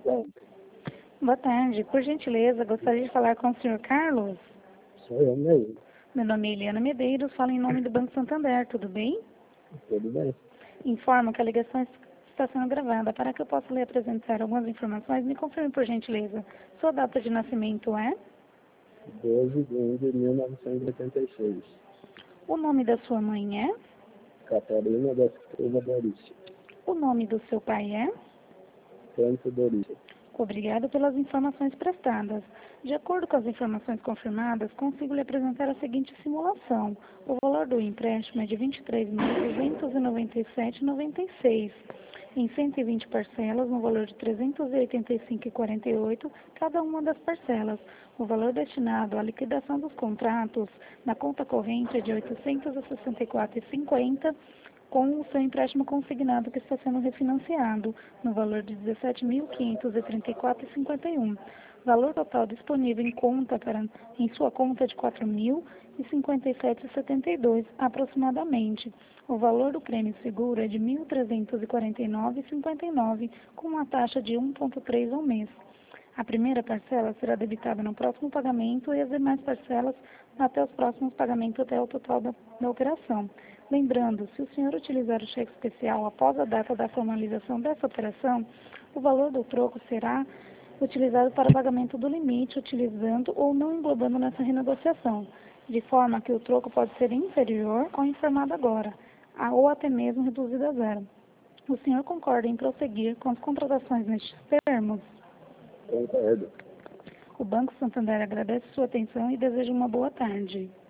Bom, Boa tarde. Por gentileza, gostaria de falar com o senhor Carlos. sou eu mesmo. Meu nome é Eliana Medeiros, falo em nome do Banco Santander, tudo bem? Tudo bem? Informo que a ligação está sendo gravada. Para que eu possa lhe apresentar algumas informações, me confirme por gentileza. Sua data de nascimento é? 12 de 1 de 1986. O nome da sua mãe é? Catarina da Silva Dorícia. O nome do seu pai é? Santo Dorícia. Obrigada pelas informações prestadas. De acordo com as informações confirmadas, consigo lhe apresentar a seguinte simulação. O valor do empréstimo é de R$ 23.297,96, em 120 parcelas, no valor de R$ 385,48, cada uma das parcelas. O valor destinado à liquidação dos contratos na conta corrente é de R$ 864,50, com o seu empréstimo consignado que está sendo refinanciado, no valor de R$ 17.534,51. Valor total disponível em sua conta de R$ 4.057,72, aproximadamente. O valor do prêmio seguro é de R$ 1.349,59, com uma taxa de 1,3 ao mês. A primeira parcela será debitada no próximo pagamento e as demais parcelas até os próximos pagamentos até o total da operação. Lembrando, se o senhor utilizar o cheque especial após a data da formalização dessa operação, o valor do troco será utilizado para o pagamento do limite, utilizando ou não englobando nessa renegociação, de forma que o troco pode ser inferior ao informado agora, ou até mesmo reduzido a zero. O senhor concorda em prosseguir com as contratações nestes termos? Concordo. O Banco Santander agradece sua atenção e deseja uma boa tarde.